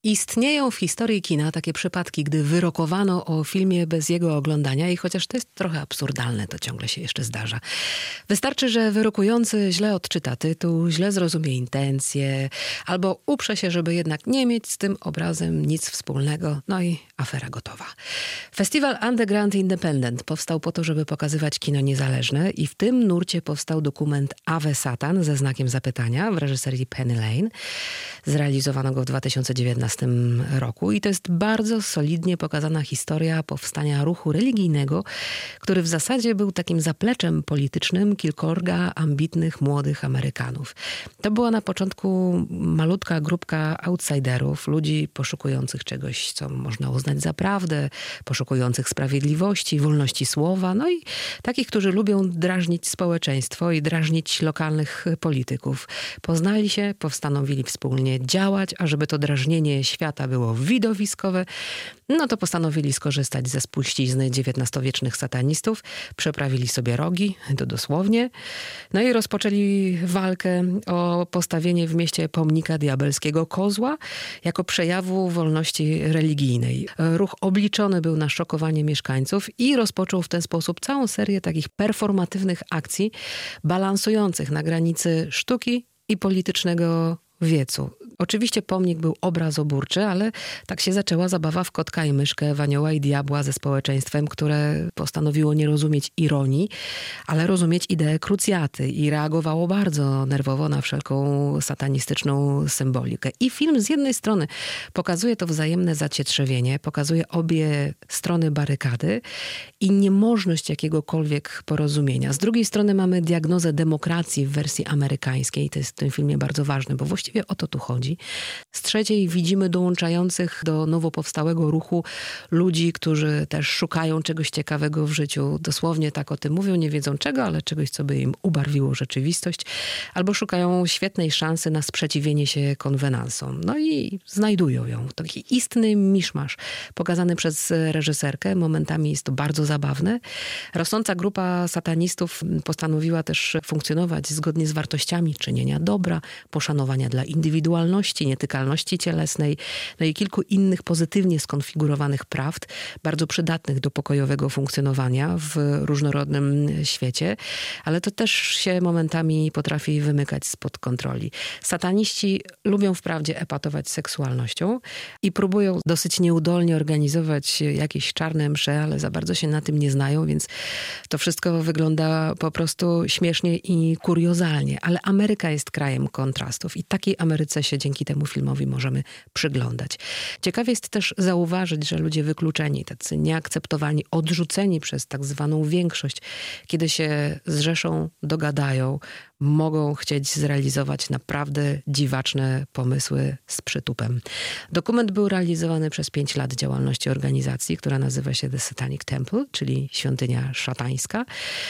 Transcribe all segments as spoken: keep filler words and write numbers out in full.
Istnieją w historii kina takie przypadki, gdy wyrokowano o filmie bez jego oglądania i chociaż to jest trochę absurdalne, to ciągle się jeszcze zdarza. Wystarczy, że wyrokujący źle odczyta tytuł, źle zrozumie intencje, albo uprze się, żeby jednak nie mieć z tym obrazem nic wspólnego, no i afera gotowa. Festiwal Underground Independent powstał po to, żeby pokazywać kino niezależne i w tym nurcie powstał dokument Ave Satan ze znakiem zapytania w reżyserii Penny Lane. Zrealizowano go w dwa tysiące dziewiętnastym roku i to jest bardzo solidnie pokazana historia powstania ruchu religijnego, który w zasadzie był takim zapleczem politycznym kilkorga ambitnych młodych Amerykanów. To była na początku malutka grupka outsiderów, ludzi poszukujących czegoś, co można uznać za prawdę, poszukujących sprawiedliwości, wolności słowa, no i takich, którzy lubią drażnić społeczeństwo i drażnić lokalnych polityków. Poznali się, postanowili wspólnie działać, a żeby to drażnienie świata było widowiskowe, no to postanowili skorzystać ze spuścizny dziewiętnastowiecznych satanistów, przeprawili sobie rogi, to dosłownie, no i rozpoczęli walkę o postawienie w mieście pomnika diabelskiego kozła jako przejawu wolności religijnej. Ruch obliczony był na szokowanie mieszkańców i rozpoczął w ten sposób całą serię takich performatywnych akcji balansujących na granicy sztuki i politycznego wiecu. Oczywiście pomnik był obrazoburczy, ale tak się zaczęła zabawa w kotka i myszkę, w anioła i diabła ze społeczeństwem, które postanowiło nie rozumieć ironii, ale rozumieć ideę krucjaty i reagowało bardzo nerwowo na wszelką satanistyczną symbolikę. I film z jednej strony pokazuje to wzajemne zacietrzewienie, pokazuje obie strony barykady i niemożność jakiegokolwiek porozumienia. Z drugiej strony mamy diagnozę demokracji w wersji amerykańskiej. To jest w tym filmie bardzo ważne, bo właściwie o to tu chodzi. Z trzeciej widzimy dołączających do nowo powstałego ruchu ludzi, którzy też szukają czegoś ciekawego w życiu. Dosłownie tak o tym mówią, nie wiedzą czego, ale czegoś, co by im ubarwiło rzeczywistość. Albo szukają świetnej szansy na sprzeciwienie się konwenansom. No i znajdują ją. Taki istny miszmasz pokazany przez reżyserkę. Momentami jest to bardzo zabawne. Rosnąca grupa satanistów postanowiła też funkcjonować zgodnie z wartościami czynienia dobra, poszanowania dla indywidualności, nietykalności cielesnej, no i kilku innych pozytywnie skonfigurowanych prawd, bardzo przydatnych do pokojowego funkcjonowania w różnorodnym świecie, ale to też się momentami potrafi wymykać spod kontroli. Sataniści lubią wprawdzie epatować seksualnością i próbują dosyć nieudolnie organizować jakieś czarne msze, ale za bardzo się na tym nie znają, więc to wszystko wygląda po prostu śmiesznie i kuriozalnie, ale Ameryka jest krajem kontrastów i takiej Ameryce się dzięki temu filmowi możemy przyglądać. Ciekawie jest też zauważyć, że ludzie wykluczeni, tacy nieakceptowani, odrzuceni przez tak zwaną większość, kiedy się zrzeszą, dogadają, mogą chcieć zrealizować naprawdę dziwaczne pomysły z przytupem. Dokument był realizowany przez pięć lat działalności organizacji, która nazywa się The Satanic Temple, czyli świątynia szatańska,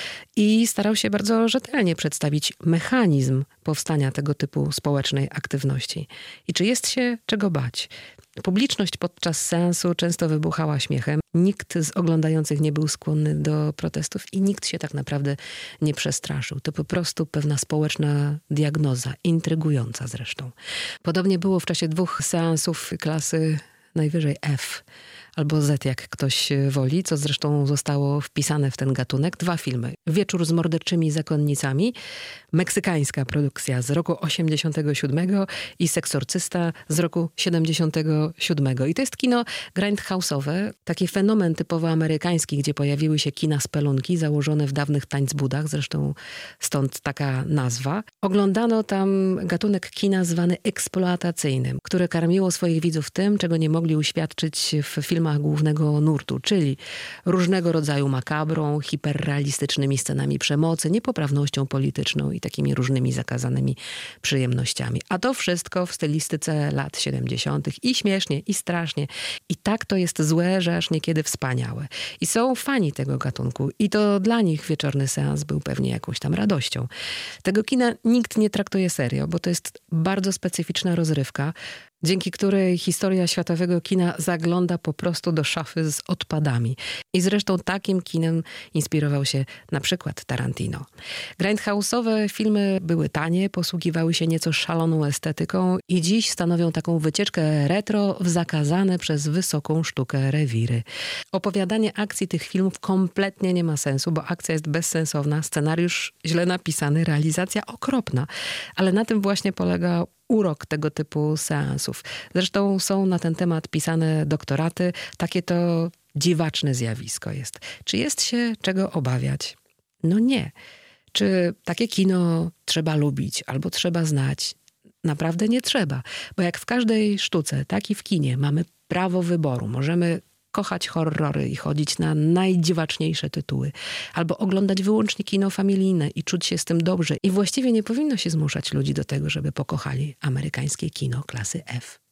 i starał się bardzo rzetelnie przedstawić mechanizm powstania tego typu społecznej aktywności. I czy jest się czego bać? Publiczność podczas seansu często wybuchała śmiechem. Nikt z oglądających nie był skłonny do protestów i nikt się tak naprawdę nie przestraszył. To po prostu pewna społeczna diagnoza, intrygująca zresztą. Podobnie było w czasie dwóch seansów klasy najwyżej F albo Z, jak ktoś woli, co zresztą zostało wpisane w ten gatunek. Dwa filmy. Wieczór z morderczymi zakonnicami, meksykańska produkcja z roku osiemdziesiątego siódmego i Seksorcysta z roku siedemdziesiątego siódmego. I to jest kino grindhouse'owe, taki fenomen typowo amerykański, gdzie pojawiły się kina spelunki założone w dawnych tańcbudach, zresztą stąd taka nazwa. Oglądano tam gatunek kina zwany eksploatacyjnym, które karmiło swoich widzów tym, czego nie mogli uświadczyć w filmach głównego nurtu, czyli różnego rodzaju makabrą, hiperrealistycznymi scenami przemocy, niepoprawnością polityczną i takimi różnymi zakazanymi przyjemnościami. A to wszystko w stylistyce lat siedemdziesiątych i śmiesznie, i strasznie. I tak to jest złe, że aż niekiedy wspaniałe. I są fani tego gatunku i to dla nich wieczorny seans był pewnie jakąś tam radością. Tego kina nikt nie traktuje serio, bo to jest bardzo specyficzna rozrywka. dzięki której historia światowego kina zagląda po prostu do szafy z odpadami. I zresztą takim kinem inspirował się na przykład Tarantino. Grindhouse'owe filmy były tanie, posługiwały się nieco szaloną estetyką i dziś stanowią taką wycieczkę retro w zakazane przez wysoką sztukę rewiry. Opowiadanie akcji tych filmów kompletnie nie ma sensu, bo akcja jest bezsensowna, scenariusz źle napisany, realizacja okropna. Ale na tym właśnie polega urok tego typu seansów. Zresztą są na ten temat pisane doktoraty. Takie to dziwaczne zjawisko jest. Czy jest się czego obawiać? No nie. Czy takie kino trzeba lubić albo trzeba znać? Naprawdę nie trzeba. Bo jak w każdej sztuce, tak i w kinie mamy prawo wyboru. Możemy kochać horrory i chodzić na najdziwaczniejsze tytuły. Albo oglądać wyłącznie kino familijne i czuć się z tym dobrze. I właściwie nie powinno się zmuszać ludzi do tego, żeby pokochali amerykańskie kino klasy F.